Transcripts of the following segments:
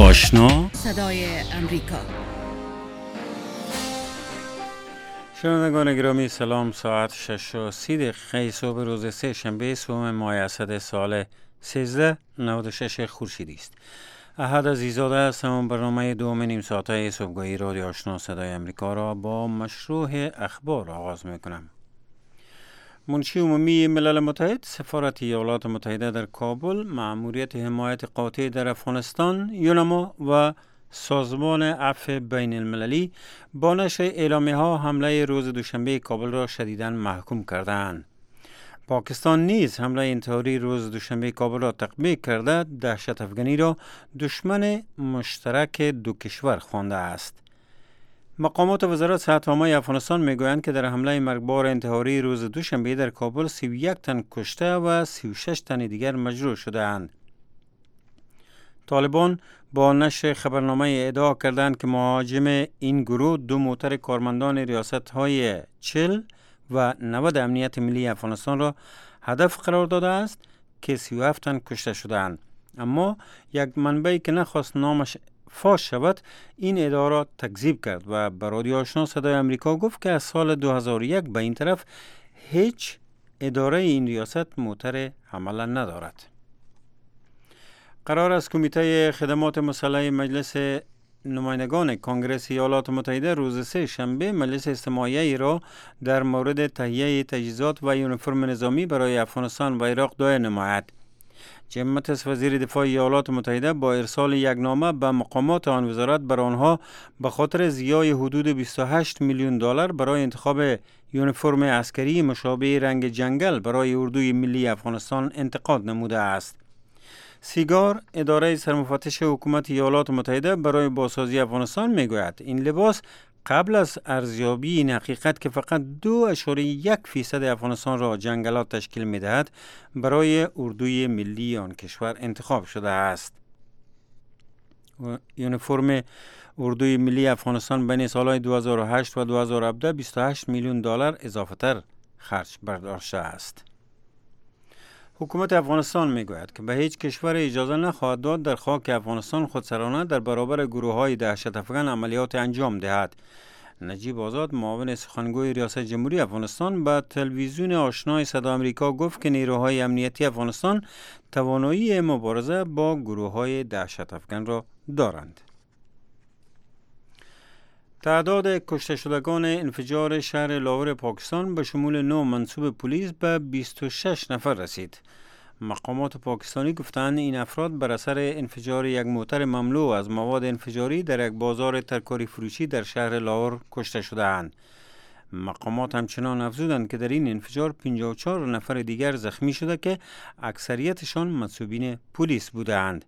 آشنا صدای امریکا. شنوندگان گرامی سلام. ساعت 6:30 صبح روز سه شنبه سوم ماه اسد سال 1396 خورشیدی است. احد عزیزاده هستم. برنامه دوم نیم ساعته صبحگاهی رادیو آشنا صدای امریکا را با مشروع اخبار آغاز میکنم. منشی عمومی ملل متحد، سفارت ایالات متحده در کابل، مأموریت حمایت قاطع در افغانستان یونما و سازمان عفو بین المللی با نشر اعلامیه ها حمله روز دوشنبه کابل را شدیداً محکوم کردند. پاکستان نیز حمله انتحاری روز دوشنبه کابل را تقبیح کرده دهشت افغانی را دشمن مشترک دو کشور خوانده است. مقامات وزارت صحت عامه افغانستان میگویند که در حمله مرگبار انتحاری روز دوشنبه در کابل 31 تن کشته و 36 تن دیگر مجروح شده اند. طالبان با نشر خبرنامه ادعا کردند که مهاجم این گروه دو موتر کارمندان ریاست‌های 40 و 90 امنیت ملی افغانستان را هدف قرار داده است که 37 تن کشته شدند. اما یک منبعی که نخواست نامش فاش شود این ادعا را تکذیب کرد و به رادیو آشنا صدای امریکا گفت که از سال 2001 به این طرف هیچ اداره این ریاست موتر حمله ندارد. قرار است کمیته خدمات مسلح مجلس نمایندگان کنگره ایالات متحده روز سه شنبه مجلس استماعی را در مورد تهیه تجهیزات و یونیفرم نظامی برای افغانستان و عراق دایر نماید. جیم ماتیس وزیر دفاع ایالات متحده با ارسال یک نامه به مقامات آن وزارت بر آنها به خاطر ضیاع حدود 28 میلیون دلار برای انتخاب یونیفرم عسکری مشابه رنگ جنگل برای اردوی ملی افغانستان انتقاد نموده است. سیگار، اداره سرمفتش حکومت ایالات متحده برای بازسازی افغانستان میگوید این لباس قبل از ارزیابی این حقیقت که فقط 2.1% افغانستان را جنگلات تشکیل می‌دهد برای اردوی ملی آن کشور انتخاب شده است. یونیفرم اردوی ملی افغانستان بین سالهای 2008 و 2017 28 میلیون دلار اضافه تر خرج برداشته است. حکومت افغانستان میگوید که به هیچ کشور اجازه نخواهد داد در خاک افغانستان خودسرانه در برابر گروه‌های دهشت افغان عملیات انجام دهد. نجیب آزاد، معاون سخنگوی ریاست جمهوری افغانستان، به تلویزیون آشنای صدا آمریکا گفت که نیروهای امنیتی افغانستان توانایی مبارزه با گروه‌های دهشت افغان را دارند. تعداد کشته شدگان انفجار شهر لاهور پاکستان به شمول 9 منصوب پلیس به 26 نفر رسید. مقامات پاکستانی گفتند این افراد بر اثر انفجار یک موتر مملو از مواد انفجاری در یک بازار ترکاری فروشی در شهر لاهور کشته شدند. مقامات همچنان افزودند که در این انفجار 54 نفر دیگر زخمی شده که اکثریتشان منصوبین پلیس بودند.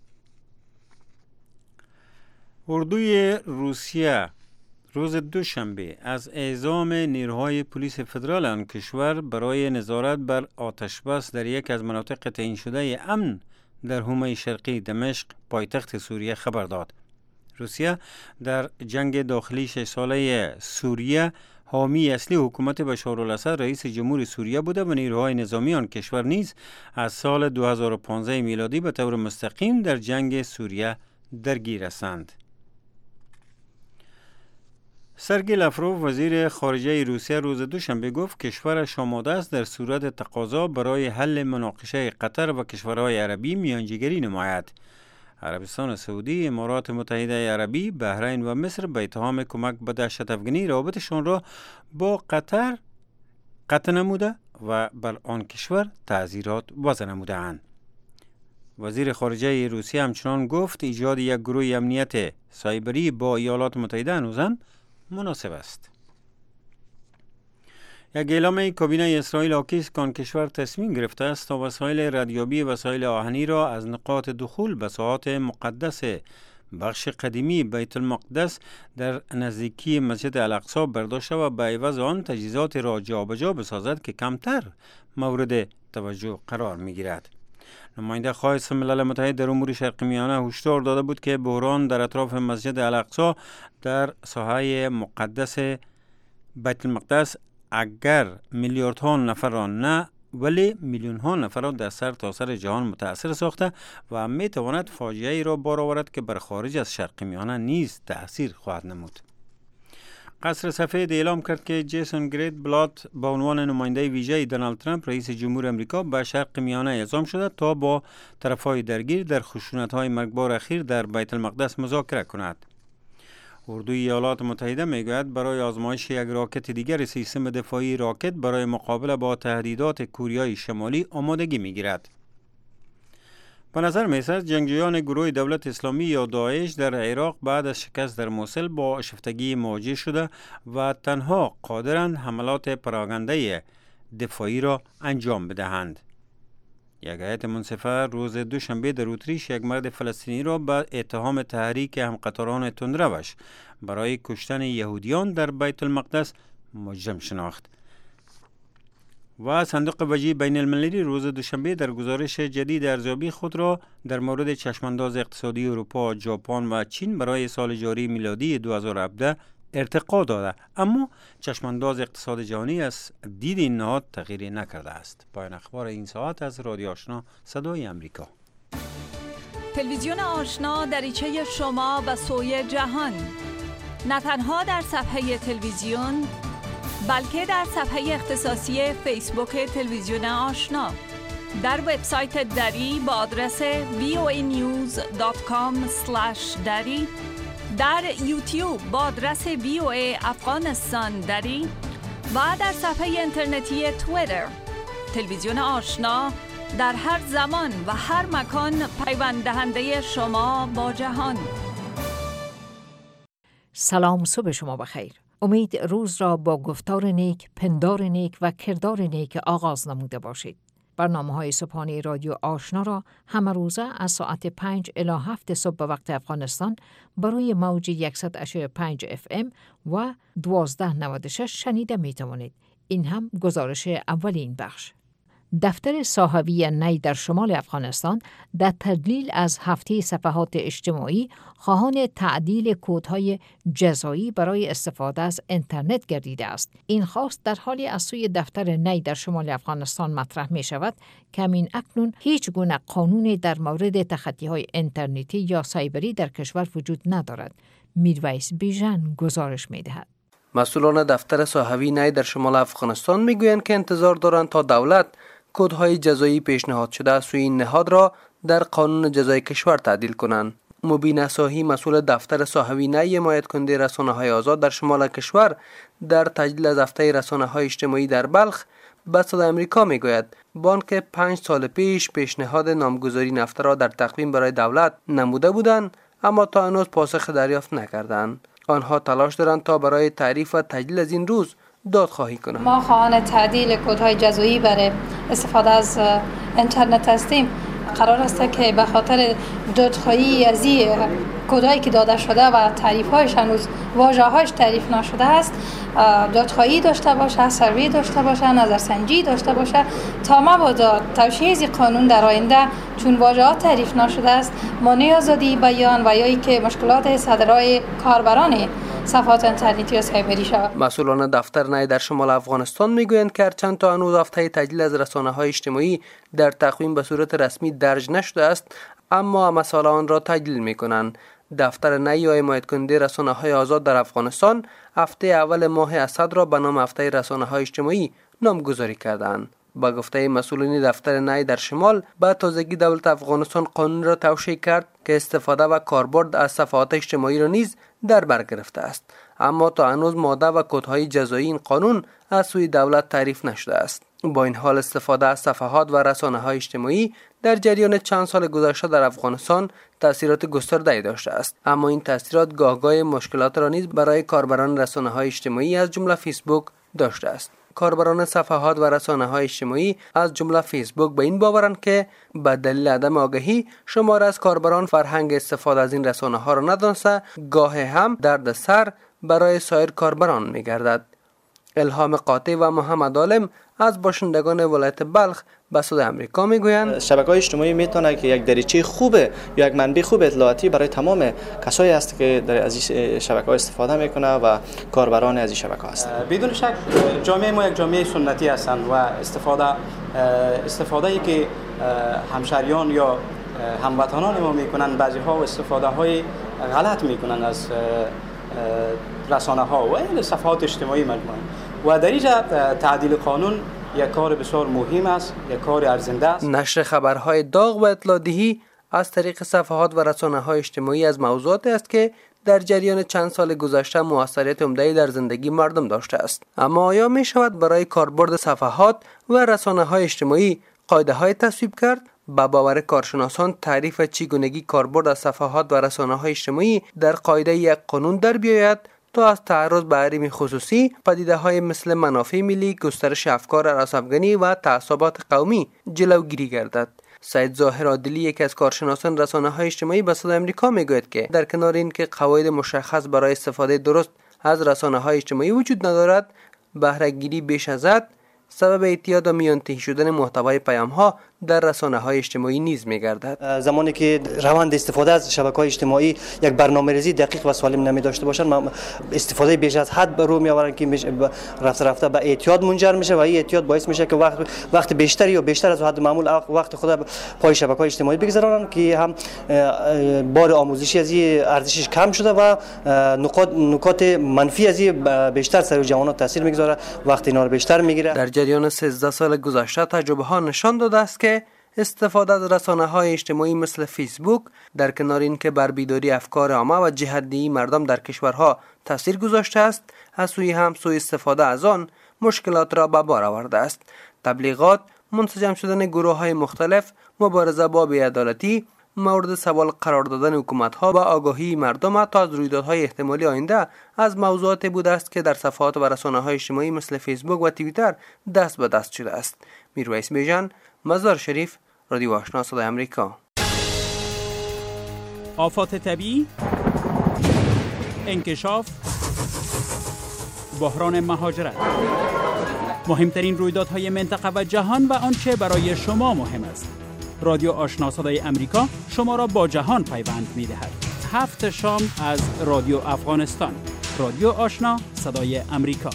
اردوی روسیه روز دوشنبه از اعزام نیروهای پلیس فدرال آن کشور برای نظارت بر آتشبس در یک از مناطق تعیین شده امن در حومه شرقی دمشق پایتخت سوریه خبر داد. روسیه در جنگ داخلی 6 ساله سوریه حامی اصلی حکومت بشار الاسد رئیس جمهور سوریه بوده و نیروهای نظامی آن کشور نیز از سال 2015 میلادی به طور مستقیم در جنگ سوریه درگیر هستند. سرگئی لاوروف وزیر خارجه روسیه روز دوشنبه گفت کشورش آماده است در صورت تقاضا برای حل مناقشه قطر و کشورهای عربی میانجیگری نماید. عربستان سعودی، امارات متحده عربی، بحرین و مصر به اتهام کمک به دهشت افغانی رابطشان را با قطر قطع نموده و بر آن کشور تعزیرات وضع نموده‌اند. وزیر خارجه روسیه همچنان گفت ایجاد یک گروه امنیت سایبری با ایالات متحده هنوزم مناسب است. یک اعلامیه کابینه اسرائیل حاکی است که آن کشور تصمیم گرفته است تا وسایل ردیابی وسایل آهنی را از نقاط دخول به ساحات مقدس بخش قدیمی بیت المقدس در نزدیکی مسجد الاقصی برداشته و به عوض آن تجهیزات را جابجا بسازد که کمتر مورد توجه قرار می‌گیرد. نماینده خاص ملل متحد در امور شرق میانه هشدار داده بود که بحران در اطراف مسجد الاقصی در ساحه مقدس بیت المقدس اگر میلیاردها نفر را نه ولی میلیون ها نفر را در سرتاسر جهان متاثر ساخته و می تواند فاجعه ای را بار آورد که بر خارج از شرق میانه نیز تأثیر خواهد نمود. قصر سفید اعلام کرد که جیسون گریت بلات با عنوان نماینده ویژه دونالد ترامپ رئیس جمهور امریکا به شرق میانه اعزام شده تا با طرفهای درگیر در خشونت‌های مرگبار اخیر در بیت المقدس مذاکره کند. اردوی ایالات متحده میگوید برای آزمایش یک راکت دیگر سیستم دفاعی راکت برای مقابله با تهدیدات کوریای شمالی آمادگی میگیرد. به نظر می‌رسد جنگجویان گروه دولت اسلامی یا داعش در عراق بعد از شکست در موصل با آشفتگی مواجه شده و تنها قادرند حملات پراکنده دفاعی را انجام بدهند. یک هیئت منصفه روز دوشنبه در اتریش یک مرد فلسطینی را به اتهام تحریک همقطاران تندروش برای کشتن یهودیان در بیت المقدس مجرم شناخت. و صندوق وجه بین المللی روز دوشنبه در گزارش جدید ارزیابی خود را در مورد چشمانداز اقتصادی اروپا، ژاپن و چین برای سال جاری میلادی 2017 ارتقا داده، اما چشمانداز اقتصاد جهانی از دید این نهاد تغییری نکرده است. پایان اخبار این ساعت از رادیو آشنا صدای امریکا. تلویزیون آشنا دریچه شما به سوی جهان، نه تنها در صفحه تلویزیون بلکه در صفحه اختصاصی فیسبوک تلویزیون آشنا، در وبسایت دری با آدرس voanews.com/dari، در یوتیوب با آدرس VOA افغانستان دری و در صفحه اینترنتی توییتر. تلویزیون آشنا در هر زمان و هر مکان پیوند دهنده شما با جهان. سلام، صبح شما بخیر. امید روز را با گفتار نیک، پندار نیک و کردار نیک آغاز نموده باشید. برنامه‌های صبحانه رادیو آشنا را همه روزه از ساعت 5 الی 7 صبح به وقت افغانستان بروی موج 100.5 FM و 1296 شنیده می توانید. این هم گزارش اولین بخش. دفتر صاحبی نی در شمال افغانستان در تدلیل از هفته صفحات اجتماعی خواهان تعدیل کودهای جزایی برای استفاده از اینترنت گردیده است. این خواست در حالی از سوی دفتر نی در شمال افغانستان مطرح می شود که همین اکنون هیچ گونه قانونی در مورد تخطی‌های اینترنتی یا سایبری در کشور وجود ندارد. میرویس بیژن گزارش می دهد. مسئولان دفتر صاحبی نی در شمال افغانستان میگویند که انتظار دارند تا دولت کدهای جزایی پیشنهاد شده از سوی این نهاد را در قانون جزایی کشور تعدیل کنند. مبین اساهی مسئول دفتر صاحبی نی حمایت کننده رسانه‌های آزاد در شمال کشور در تجلیل از هفته رسانه‌های اجتماعی در بلخ به صدای آمریکا میگوید بانک 5 سال پیش پیشنهاد نامگذاری نفت را در تقویم برای دولت نموده بودند، اما تا هنوز پاسخ دریافت نکردند. آنها تلاش دارند تا برای تعریف و تجلیل از این روز دادخواهی کنند. ما خواهان تعدیل کدهای جزایی برای استفاده از اینترنت هستیم. قرار است که به خاطر دادخواهی از این کدهایی که داده شده و تعریف‌هایش هنوز واژه‌هاش تعریف نشده است، دادخواهی داشته باشه، سروی داشته باشه، نظرسنجی داشته باشه تا مبادا توشیح از قانون در آینده چون واژه‌ها تعریف نشده است مانع آزادی بیان و یا اینکه مشکلات صدرای کاربران صفحات اینترنتی و سایبری شود. مسئولان دفتر نی در شمال افغانستان میگویند که چند تا هنوز هفته تجلیل از رسانه‌های اجتماعی در تقویم به صورت رسمی درج نشده است، اما مسائل آن را تجلیل میکنند. دفتر نی یا حمایت کننده رسانه‌های آزاد در افغانستان هفته اول ماه اسد را به نام هفته رسانه‌های اجتماعی نامگذاری کردند. با گفته مسئولین دفتر نی در شمال، به تازگی دولت افغانستان قانون را توشیح کرد که استفاده و کاربرد از صفحات اجتماعی را نیز در بر گرفته است، اما تا هنوز ماده و کدهای جزایی این قانون از سوی دولت تعریف نشده است. با این حال استفاده از صفحات و رسانه‌های اجتماعی در جریان چند سال گذشته در افغانستان تأثیرات گسترده‌ای داشته است، اما این تأثیرات گاهگاه مشکلات را نیز برای کاربران رسانه‌های اجتماعی از جمله فیسبوک داشته است. کاربران صفحات و رسانه‌های اجتماعی از جمله فیسبوک به این باورند که به دلیل عدم آگاهی شمار از کاربران فرهنگ استفاده از این رسانه‌ها را ندانسته، گاه هم درد سر برای سایر کاربران می‌گردد. الهام قاطع و محمد عالم از باشندگان ولایت بلخ به صدای آمریکا میگویند شبکه‌های اجتماعی میتونه که یک دریچه خوبه یا یک منبع خوب اطلاعاتی برای تمام کسایی است که در از این شبکه‌ها استفاده میکنه و کاربران از این شبکه‌ها هستند. بدون شک جامعه ما یک جامعه سنتی هستند و استفاده استفاده که همشهریان یا هموطنان ما میکنن، بعضی ها استفاده های غلط میکنن از رسانه ها و صفحات اجتماعی مجموعاً، و در اینجا تعدیل قانون یک کار بسیار مهم است، یک کار ارزنده است. نشر خبرهای داغ و اطلاع دهی از طریق صفحات و رسانه‌های اجتماعی از موضوعاتی است که در جریان چند سال گذشته موثریت عمده‌ای در زندگی مردم داشته است. اما آیا می شود برای کاربرد صفحات و رسانه‌های اجتماعی قاعده‌های تصویب کرد؟ با باور کارشناسان تعریف چگونگی کاربرد از صفحات و رسانه‌های اجتماعی در قاعده یک قانون در بیاید تا از تعرض به حریم خصوصی، پدیده‌های مثل منافع ملی، گسترش افکار راس‌افغانی و تعصبات قومی جلوگیری گردد. سید ظاهر عادلی، یکی از کارشناسان رسانه‌های اجتماعی، به صدای آمریکا میگوید که در کنار اینکه قواعد مشخص برای استفاده درست از رسانه‌های اجتماعی وجود ندارد، بهره‌گیری بیش از حد سبب اعتیاد و میانتهی شدن محتوای پیام‌ها در رسانه‌های اجتماعی نیز می‌گردد. زمانی که روند استفاده از شبکه‌های اجتماعی یک برنامه‌ریزی دقیق و سالم نمی‌داشته باشند، استفاده بیش از حد به رو می‌آورند که رفته رفته به اعتیاد منجر میشه و این اعتیاد باعث میشه که وقت بیشتری یا بیشتر از حد معمول وقت خود پای شبکه‌های اجتماعی بگذرانند که هم بار آموزشی از این ارزشش کم شده و نکات منفی از این بیشتر سر جوانان تاثیر می‌گذاره، وقت اینا رو بیشتر می‌گیره. در جریان 13 سال گذشته تجربه‌ها نشان داده است که استفاده از رسانه‌های اجتماعی مثل فیسبوک در کنار اینکه بر بیداری افکار عامه و جهت‌دهی مردم در کشورها تاثیر گذاشته است، از سوی هم سوء استفاده از آن مشکلات را به بار آورده است. تبلیغات، منسجم شدن گروه‌های مختلف، مبارزه با بی‌عدالتی، مورد سوال قرار دادن حکومت‌ها و آگاهی مردم تا از رویدادهای احتمالی آینده از موضوعات بوده است که در صفحات و رسانه‌های اجتماعی مثل فیسبوک و توییتر دست به دست شده است. میرویس بیژن، مزار شریف، رادیو آشنا صدای آمریکا. آفات طبیعی، انکشاف، بحران مهاجرت، مهمترین رویدادهای منطقه و جهان و آنچه برای شما مهم است. رادیو آشنا صدای آمریکا شما را با جهان پیوند می‌دهد. 7 شام از رادیو افغانستان. رادیو آشنا صدای آمریکا.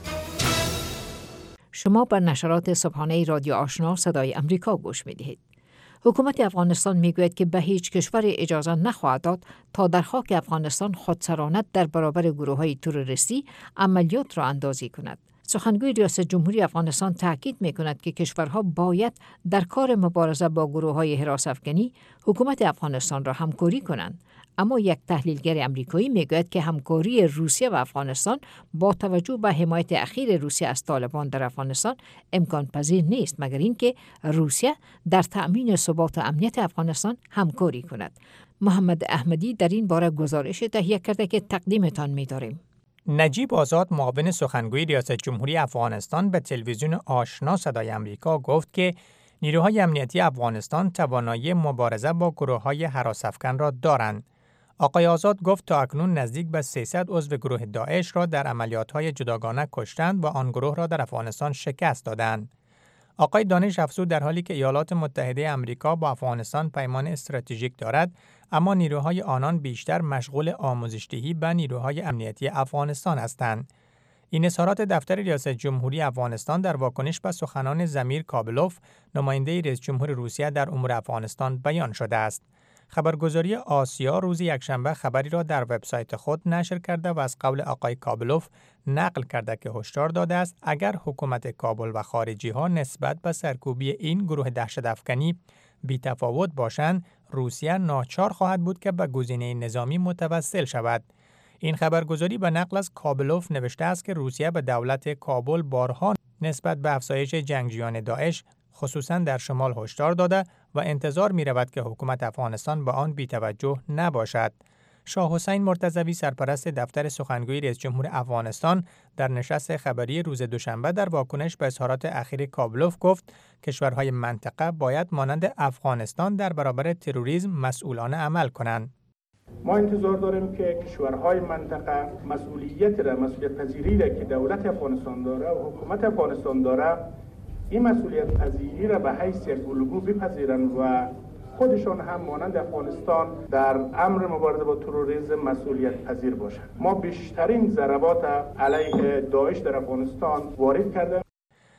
شما به نشرات صبحانه رادیو آشنا صدای آمریکا گوش می‌دهید. حکومت افغانستان میگوید که به هیچ کشور اجازه نخواهد داد تا در خاک افغانستان خودسرانه در برابر گروه‌های تروریستی عملیات را اندازی کند. سخنگوی ریاست جمهوری افغانستان تاکید می‌کند که کشورها باید در کار مبارزه با گروه‌های حراس افغانی حکومت افغانستان را همکاری کنند. اما یک تحلیلگر آمریکایی میگوید که همکاری روسیه و افغانستان با توجه به حمایت اخیر روسیه از طالبان در افغانستان امکان پذیر نیست، مگر اینکه روسیه در تأمین ثبات و امنیت افغانستان همکاری کند. محمد احمدی در این باره گزارش تهیه کرده که تقدیمتان می‌داریم. نجیب آزاد، معاون سخنگوی ریاست جمهوری افغانستان، به تلویزیون آشنا صدای آمریکا گفت که نیروهای امنیتی افغانستان توانایی مبارزه با گروه‌های هراس افکن را دارند. آقای آزاد گفت تا اکنون نزدیک به 300 عضو گروه داعش را در عملیات‌های جداگانه کشتند و آن گروه را در افغانستان شکست دادند. آقای دانش افزود در حالی که ایالات متحده آمریکا با افغانستان پیمان استراتژیک دارد، اما نیروهای آنان بیشتر مشغول آموزش‌دهی به نیروهای امنیتی افغانستان هستند. این اظهارات دفتر ریاست جمهوری افغانستان در واکنش به سخنان زمیر کابلوف، نماینده رئیس جمهور روسیه در امور افغانستان بیان شده است. خبرگزاری آسیا روز یکشنبه خبری را در وبسایت خود نشر کرده و از قول آقای کابلوف نقل کرده که هشدار داده است اگر حکومت کابل و خارجی‌ها نسبت به سرکوبی این گروه دهشت افکنی بی‌تفاوت باشند، روسیه ناچار خواهد بود که به گزینه نظامی متوسل شود. این خبرگزاری به نقل از کابلوف نوشته است که روسیه به دولت کابل بارها نسبت به افزایش جنگجویان داعش خصوصاً در شمال هشدار داده و انتظار می‌رود که حکومت افغانستان به آن بی‌توجه نباشد. شاه حسین مرتضوی، سرپرست دفتر سخنگوی رئیس جمهور افغانستان، در نشست خبری روز دوشنبه در واکنش به اظهارات اخیر کابلوف گفت کشورهای منطقه باید مانند افغانستان در برابر تروریسم مسئولانه عمل کنند. ما انتظار داریم که کشورهای منطقه مسئولیت پذیری را که دولت افغانستان داره و حکومت افغانستان داره، این مسئولیت پذیری را به حیث یک الگو بپذیرند و خودشان هم مانند افغانستان در امر مبارزه با تروریسم مسئولیت پذیر باشند. ما بیشترین ضربات علیه داعش در افغانستان وارد کردیم.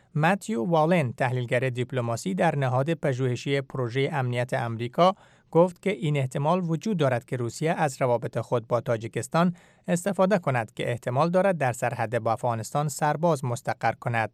متیو والن، تحلیلگر دیپلماسی در نهاد پژوهشی پروژه امنیت امریکا، گفت که این احتمال وجود دارد که روسیه از روابط خود با تاجیکستان استفاده کند که احتمال دارد در سرحد با افغانستان سرباز مستقر کند.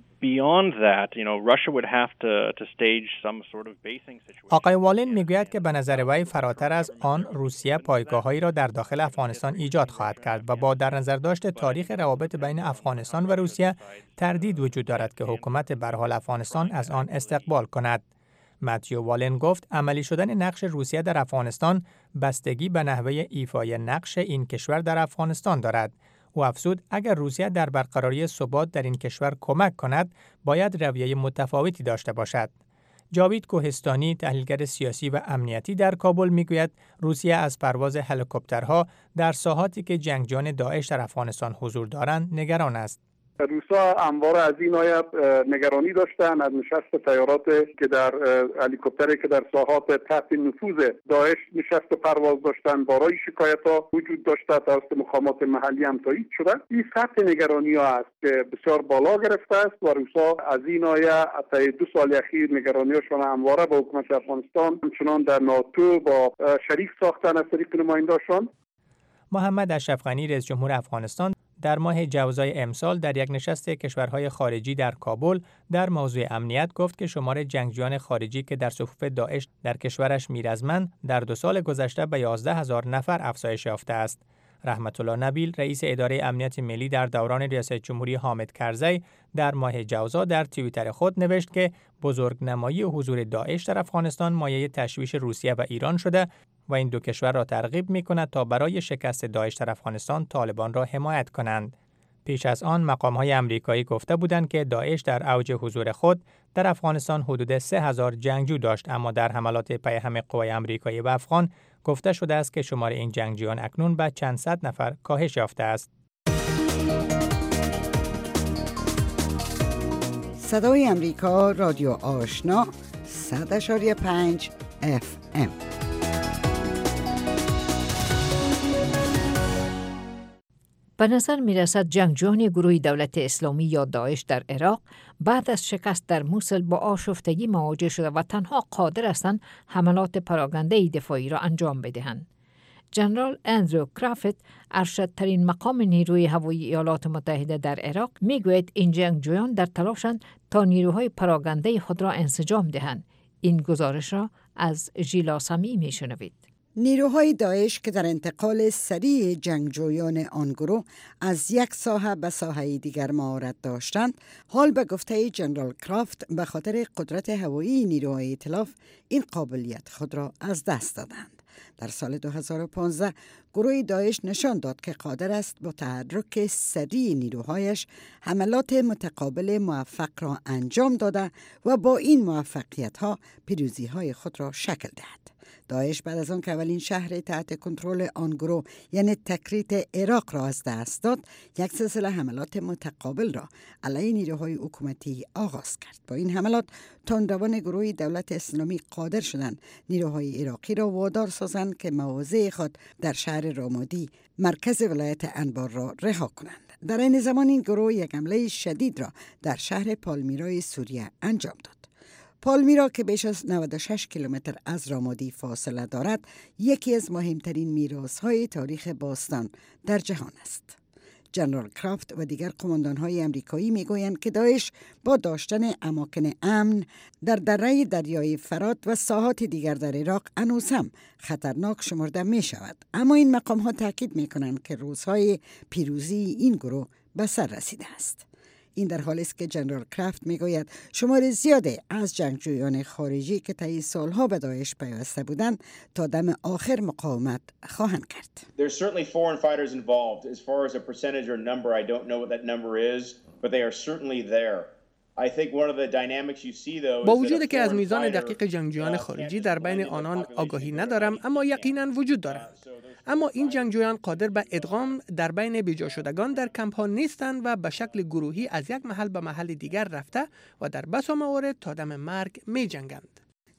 آقای والن میگوید که به نظر وی فراتر از آن روسیه پایگاه‌هایی را در داخل افغانستان ایجاد خواهد کرد و با در نظر داشت تاریخ روابط بین افغانستان و روسیه تردید وجود دارد که حکومت برحال افغانستان از آن استقبال کند. متیو والن گفت عملی شدن نقش روسیه در افغانستان بستگی به نحوه ایفای نقش این کشور در افغانستان دارد. او افزود اگر روسیه در برقراری ثبات در این کشور کمک کند، باید رویه متفاوتی داشته باشد. جاوید کوهستانی، تحلیلگر سیاسی و امنیتی در کابل میگوید روسیه از پرواز هلیکوپترها در ساحاتی که جنگجویان داعش در افغانستان حضور دارند نگران است. روسا همواره از این آیه نگرانی داشتن از نشست تیارات که در هلیکوپتری که در ساحات تحت نفوذ داعش نشست و پرواز داشتن، بارای شکایت‌ها وجود داشته توسط مقامات محلی هم تایید شده. این سطح نگرانی ها است که بسیار بالا گرفته است و روسا از این آیه طی 2 سال اخیر نگرانی‌هاشون همواره با حکومت افغانستان همچنان در ناتو با شریک ساختن از طریق نماینده‌شان. محمد اشرف غنی، رئیس جمهور افغانستان، در ماه جوزای امسال در یک نشست کشورهای خارجی در کابل در موضوع امنیت گفت که شمار جنگجویان خارجی که در صفوف داعش در کشورش میرزمند در 2 سال گذشته به 11,000 نفر افزایش یافته است. رحمت الله نبیل، رئیس اداره امنیت ملی در دوران ریاست جمهوری حامد کرزی، در ماه جوزا در توییتر خود نوشت که بزرگنمایی حضور داعش در افغانستان مایه تشویش روسیه و ایران شده و این 2 کشور را ترغیب می‌کند تا برای شکست داعش در افغانستان طالبان را حمایت کنند. پیش از آن مقام‌های آمریکایی گفته بودند که داعش در اوج حضور خود در افغانستان حدود 3,000 جنگجو داشت، اما در حملات پیهم قوای آمریکایی به افغان گفته شده است که شمار این جنگجویان اکنون به چند صد نفر کاهش یافته است. صدای آمریکا، رادیو آشنا، 100.5 FM. به نظر می رسد جنگجویان گروه دولت اسلامی یا داعش در عراق بعد از شکست در موسل با آشفتگی مواجه شده و تنها قادر هستند حملات پراکنده دفاعی را انجام بدهند. جنرال اندرو کرافت، ارشدترین مقام نیروی هوایی ایالات متحده در عراق، می گوید این جنگجویان در تلاشند تا نیروهای پراکنده خود را انسجام دهند. این گزارش را از ژیلا سمی می شنوید. نیروهای داعش که در انتقال سریع جنگجویان آن گروه از یک ساحه به ساحه دیگر مهارت داشتند، حال به گفته جنرال کرافت به خاطر قدرت هوایی نیروهای ائتلاف این قابلیت خود را از دست دادند. در سال 2015 گروه داعش نشان داد که قادر است با تحرک سریع نیروهایش حملات متقابل موفق را انجام داده و با این موفقیت‌ها پیروزی‌های خود را شکل دهد. داعش بعد از آن که اولین شهر تحت کنترل آن گروه یعنی تکریت عراق را از دست داد، یک سلسله حملات متقابل را علیه نیروهای حکومتی آغاز کرد. با این حملات تندروان گروه دولت اسلامی قادر شدند نیروهای عراقی را وادار سازند که مواضع خود در شهر رامادی مرکز ولایت انبار را رها کنند. در این زمان این گروه یک حمله شدید را در شهر پالمیرای سوریه انجام داد. پالمیرا که بیش از 96 کیلومتر از رامادی فاصله دارد، یکی از مهمترین میراث‌های تاریخ باستان در جهان است. جنرال کرافت و دیگر قماندان‌های آمریکایی می‌گویند که داعش با داشتن اماکن امن در دره دریای فرات و ساحات دیگر در عراق هنوز هم خطرناک شمرده می‌شود. اما این مقام‌ها تاکید می‌کنند که روزهای پیروزی این گروه به سر رسیده است. این در حالی است که جنرال کرافت میگوید شمار زیاده از جنگجویان خارجی که طی سالها به داعش پیوسته بودند تا دم آخر مقاومت خواهند کرد. There's certainly foreign fighters involved. As far as a percentage or number, I don't know what that number is, but they are certainly there. I think one of the dynamics you see though با وجود که از میزان دقیق جنگجویان خارجی در بین آنان آگاهی ندارم، اما یقیناً وجود دارند. اما این جنگجویان قادر به ادغام در بین بیجا شدگان در کمپ‌ها نیستند و به شکل گروهی از یک محل به محل دیگر رفته و در بسا موارد تا دم مرگ می جنگند.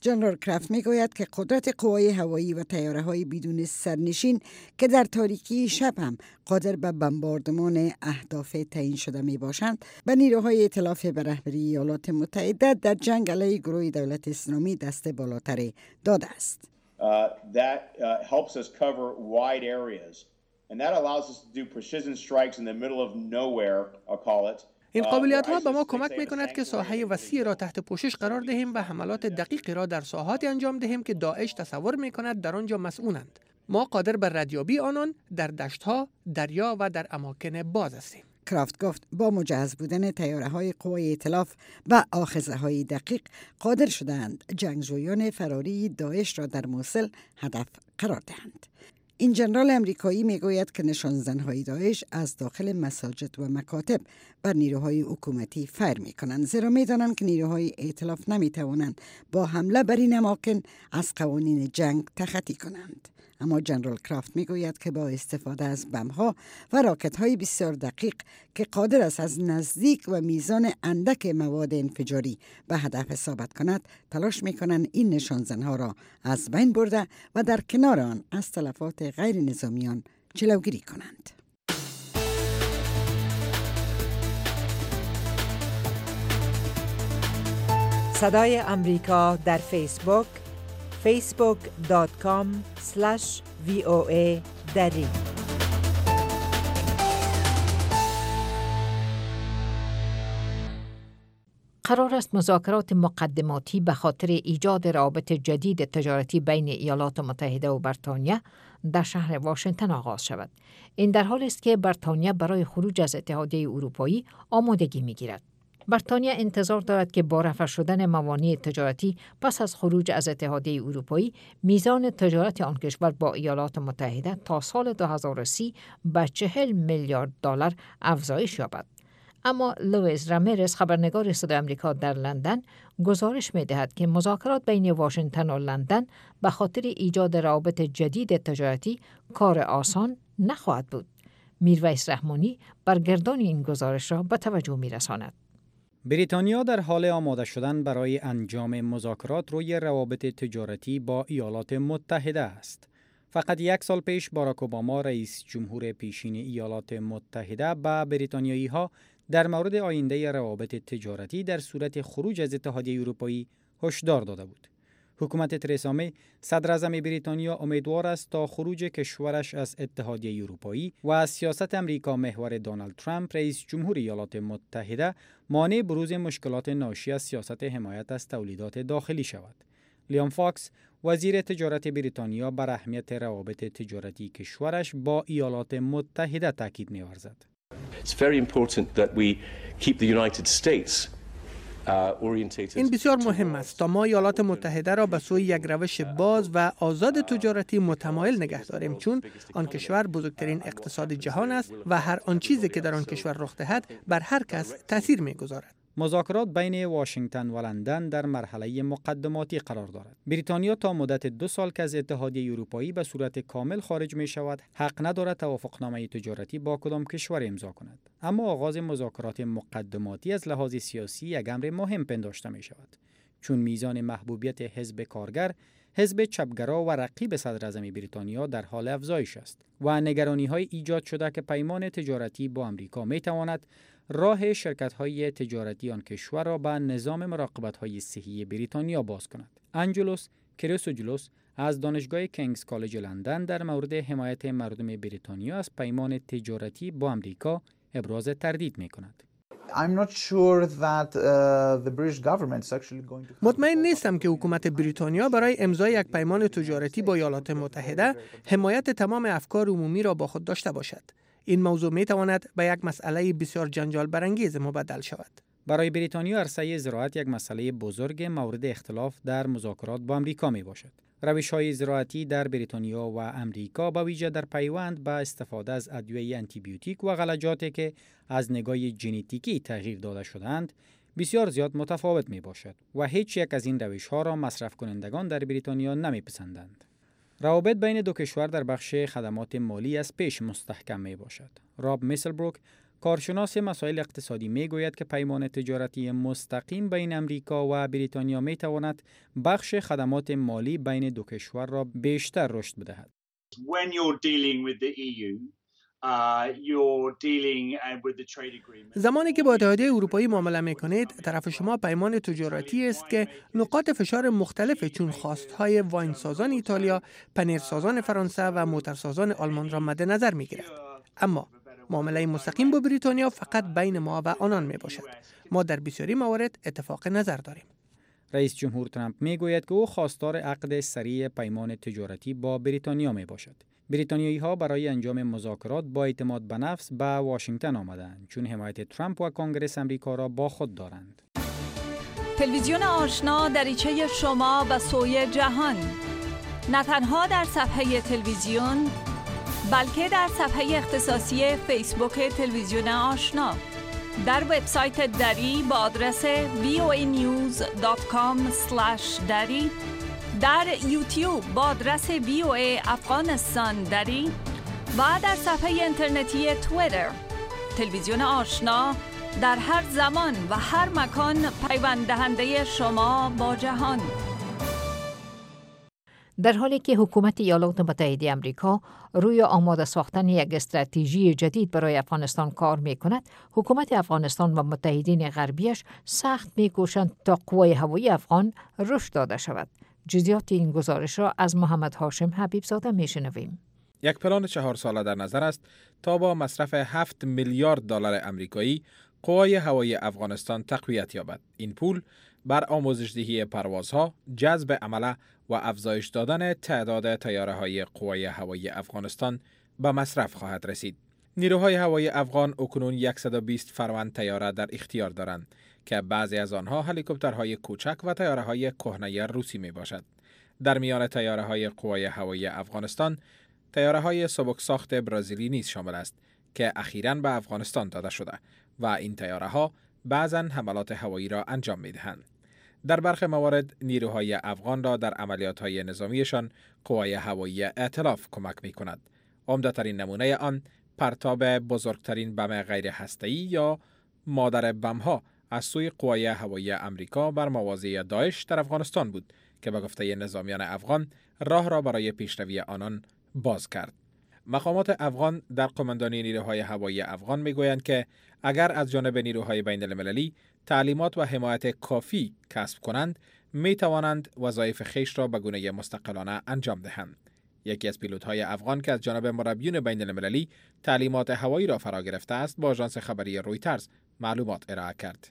جنرال کرافت میگوید که قدرت قوای هوایی و طیاره‌های بدون سرنشین که در تاریکی شب هم قادر به بمباردمان اهداف تعیین شده می باشند به نیروهای ائتلاف به رهبری ایالات متحده در جنگ علیه گروه دولت اسلامی دست بالاتری داده است. That helps us cover wide areas and that allows us to do precision strikes in the middle of nowhere, I'll call it. این قابلیت ها به ما کمک می کند که ساحه وسیع را تحت پوشش قرار دهیم و حملات دقیقی را در ساحاتی انجام دهیم که داعش تصور می کند در آنجا مسئولند. ما قادر بر ردیابی آنان در دشت‌ها، دریا و در اماکن باز هستیم. کرافت گفت با مجهز بودن طیاره‌های قوای ائتلاف و آخذه‌های دقیق قادر شدند جنگجویان فراری داعش را در موصل هدف قرار دهند. این جنرال امریکایی میگوید که نشانزن‌های داعش از داخل مساجد و مکاتب بر نیروهای حکومتی فیر می‌کنند، زیرا می‌دانند که نیروهای ائتلاف نمی‌توانند با حمله بر این اماکن از قوانین جنگ تخطی کنند. اما جنرال کرافت میگوید که با استفاده از بم‌ها و راکت‌های بسیار دقیق که قادر است از نزدیک و میزان اندک مواد انفجاری به هدف اصابت کند، تلاش می‌کنند این نشانزن‌ها را از بین برده و در کنار آن از تلفات غیر نظامیان جلوگیری کنند. صدای امریکا در فیسبوک facebook.com/VOA دری. قرار است مذاکرات مقدماتی به خاطر ایجاد روابط جدید تجارتی بین ایالات متحده و بریتانیا در شهر واشنگتن آغاز شود. این در حالی است که بریتانیا برای خروج از اتحادیه اروپایی آمادگی می‌گیرد. بریتانیا انتظار دارد که با رفع شدن موانع تجارتی پس از خروج از اتحادیه اروپایی، میزان تجارت آن کشور با ایالات متحده تا سال 2030 به 40 میلیارد دلار افزایش یابد. اما لوئیس رامیرز، خبرنگار صدای آمریکا در لندن، گزارش می‌دهد که مذاکرات بین واشنگتن و لندن به خاطر ایجاد روابط جدید تجارتی کار آسان نخواهد بود. میرویس رحمانی برگردان این گزارش را به توجه می‌رساند. بریتانیا در حال آماده شدن برای انجام مذاکرات روی روابط تجارتی با ایالات متحده است. فقط 1 سال پیش باراک اوباما رئیس جمهور پیشین ایالات متحده به بریتانیایی ها در مورد آینده روابط تجارتی در صورت خروج از اتحادیه اروپایی هشدار داده بود. حکومت ترزا می، صدر اعظم بریتانیا، امیدوار است تا خروج کشورش از اتحادیه اروپایی و از سیاست امریکا محور دونالد ترامپ رئیس جمهور ایالات متحده مانع بروز مشکلات ناشی از سیاست حمایت از تولیدات داخلی شود. لیام فاکس، وزیر تجارت بریتانیا، بر اهمیت روابط تجارتی کشورش با ایالات متحده تاکید می‌ورزد. It's very important that we keep the United States این بسیار مهم است تا ما ایالات متحده را به سوی یک روش باز و آزاد تجارتی متمایل نگه داریم، چون آن کشور بزرگترین اقتصاد جهان است و هر آن چیزی که در آن کشور رخ دهد بر هر کس تاثیر می‌گذارد. مذاکرات بین واشنگتن و لندن در مرحله مقدماتی قرار دارد. بریتانیا تا مدت 2 سال که از اتحادیه اروپایی به صورت کامل خارج می شود، حق ندارد توافقنامه تجارتی با کدام کشور امضا کند. اما آغاز مذاکرات مقدماتی از لحاظ سیاسی یک امر مهم پنداشته می شود، چون میزان محبوبیت حزب کارگر، حزب چپگرا و رقیب صدر اعظم بریتانیا در حال افزایش است و نگرانی‌های ایجاد شده که پیمان تجارتی با آمریکا می تواند راه شرکت‌های تجارتی آن کشور را به نظام مراقبت‌های صحی بریتانیا باز کند. انجلوس کریسوجلوس از دانشگاه کینگز کالج لندن در مورد حمایت مردم بریتانیا از پیمان تجارتی با آمریکا ابراز تردید می‌کند. مطمئن نیستم که حکومت بریتانیا برای امضای یک پیمان تجارتی با ایالات متحده حمایت تمام افکار عمومی را با خود داشته باشد. این موضوع می تواند به یک مسئله بسیار جنجال برانگیز مبدل شود. برای بریتانیا عرصه زراعت یک مسئله بزرگ مورد اختلاف در مذاکرات با آمریکا می باشد. روش‌های زراعتی در بریتانیا و آمریکا با ویژه در پیوند به استفاده از ادویه آنتیبیوتیک و غلجاتی که از نگاه ژنتیکی تغییر داده شدند بسیار زیاد متفاوت می باشد و هیچ یک از این روش‌ها را مصرف کنندگان در بریتانیا نمی پسندند. روابط بین دو کشور در بخش خدمات مالی از پیش مستحکم می باشد. راب میسلبروک، کارشناس مسائل اقتصادی می گوید که پیمان تجارتی مستقیم بین امریکا و بریتانیا می تواند بخش خدمات مالی بین دو کشور را بیشتر رشد بدهد. When you're dealing with the EU, you're dealing with the trade agreement. زمانی که با اتحادیه اروپایی معامله می‌کنید، طرف شما پیمان تجارتی است که نقاط فشار مختلف چون خواست‌های واینسازان ایتالیا، پنیرسازان فرانسه و موترسازان آلمان را مد نظر می‌گیرد. اما معامله مستقیم با بریتانیا فقط بین ما و آنان میباشد. ما در بسیاری موارد اتفاق نظر داریم. رئیس جمهور ترامپ میگوید که او خواستار عقد سریع پیمان تجارتی با بریتانیا میباشد. بریتانیایی ها برای انجام مذاکرات با اعتماد به نفس به واشنگتن آمدند چون حمایت ترامپ و کنگره امریکا را با خود دارند. تلویزیون آشنا دریچه شما به سوی جهان، نه تنها در صفحه تلویزیون بلکه در صفحه اختصاصی فیسبوک تلویزیون آشنا، در وبسایت دری با آدرس voanews.com/dari، در یوتیوب با آدرس VOA افغانستان دری و در صفحه اینترنتی توییتر. تلویزیون آشنا در هر زمان و هر مکان پیوند دهنده شما با جهان. در حالی که حکومت ایالات متحده آمریکا روی آماده ساختن یک استراتژی جدید برای افغانستان کار می کند، حکومت افغانستان و متحدین غربیش سخت می کوشند تا قوای هوایی افغان رشد داده شود. جزئیات این گزارش را از محمد هاشم حبیبزاده می شنویم. یک پلان 4 ساله در نظر است تا با مصرف 7 میلیارد دلار آمریکایی قوای هوایی افغانستان تقویت یابد. این پول بر آموزش‌دهی پروازها، جذب عمله و افزایش دادن تعداد طیاره‌های قوای هوایی افغانستان به مصرف خواهد رسید. نیروهای هوایی افغان اکنون 120 فروند طیاره در اختیار دارند که بعضی از آنها هلیکوپترهای کوچک و طیاره‌های کهنه روسی میباشد. در میان طیاره‌های قوای هوایی افغانستان، طیاره‌های سبکساخت برزیلی نیز شامل است که اخیراً به افغانستان داده شده و این طیاره‌ها بعضاً حملات هوایی را انجام می‌دهند. در برخی موارد نیروهای افغان را در عملیات‌های نظامیشان قوای هوایی ائتلاف کمک می‌کند. عمده‌ترین نمونه آن پرتاب بزرگترین بم غیر هسته‌ای یا مادر بم‌ها از سوی قوای هوایی امریکا بر مواضع داعش در افغانستان بود که به گفته نظامیان افغان راه را برای پیشروی آنان باز کرد. مقامات افغان در قماندانی نیروهای هوایی افغان میگویند که اگر از جانب نیروهای بین المللی تعلیمات و حمایت کافی کسب کنند، می توانند وظایف خویش را به گونه مستقلانه انجام دهند. یکی از پیلوت‌های افغان که از جانب مربیون بین المللی تعلیمات هوایی را فرا گرفته است، با آژانس خبری رویترز معلومات ارائه کرد.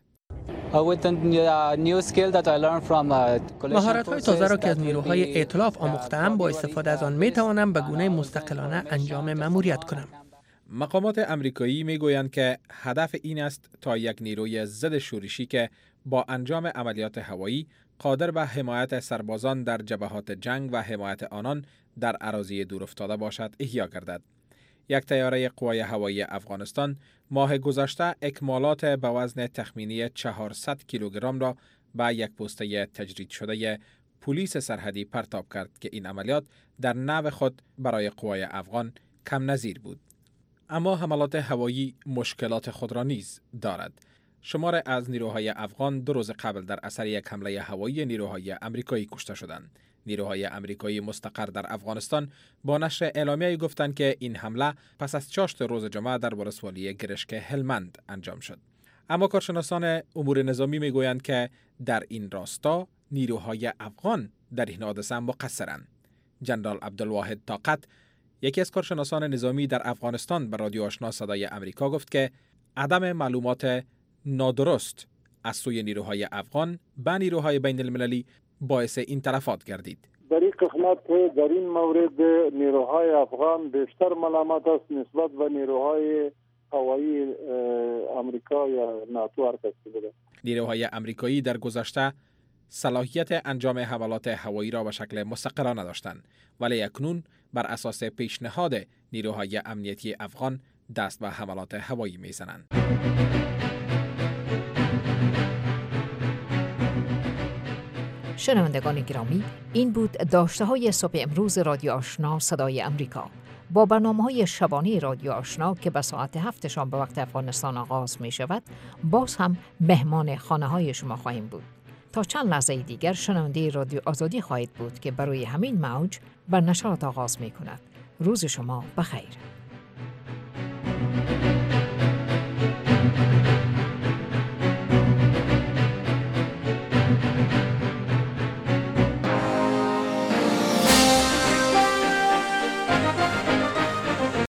مهارت‌های تازه را که از نیروهای ائتلاف آموخته‌ام با استفاده از آن می‌توانم به گونه مستقلانه انجام مأموریت کنم. مقامات امریکایی میگویند که هدف این است تا یک نیروی ضد شورشی که با انجام عملیات هوایی قادر به حمایت سربازان در جبهات جنگ و حمایت آنان در اراضی دورافتاده باشد احیا گردد. یک طیاره قوای هوایی افغانستان ماه گذشته اکمالات به وزن تخمینی 400 کیلوگرم را به یک پوسته تجرید شده پلیس سرحدی پرتاب کرد که این عملیات در نوع خود برای قوای افغان کم نظیر بود. اما حملات هوایی مشکلات خود را نیز دارد. شمار از نیروهای افغان 2 روز قبل در اثر یک حمله هوایی نیروهای امریکایی کشته شدند. نیروهای امریکایی مستقر در افغانستان با نشر اعلامیه‌ای گفتند که این حمله پس از 4 روز جمعه در ولسوالی گرشک هلمند انجام شد. اما کارشناسان امور نظامی میگویند که در این راستا نیروهای افغان در این حادثه مقصرند. جنرال عبدالواحد طاقت، یکی از کارشناسان نظامی در افغانستان، به رادیو آشنا صدای امریکا گفت که عدم معلومات نادرست از سوی نیروهای افغان به نیروهای بین المللی باعث این تلفات گردید. در این قسمت در این مورد نیروهای افغان بیشتر ملامت است نسبت به نیروهای هوایی امریکا یا ناتو ارتش بوده. نیروهای امریکایی در گذشته صلاحیت انجام حملات هوایی را به شکل مستقلانه داشتند، ولی اکنون بر اساس پیشنهاد نیروهای امنیتی افغان دست به حملات هوایی میزنند. شنوندگان گرامی، این بود داشته های صبح امروز رادیو آشنا صدای امریکا. با برنامه‌های شبانه رادیو آشنا که به ساعت 7 شام به وقت افغانستان آغاز می شود، باز هم مهمان خانه‌های شما خواهیم بود. تا چند لحظه دیگر شنونده رادیو آزادی خواهید بود که برای همین موج بر نشرات آغاز می کند. روز شما بخیر.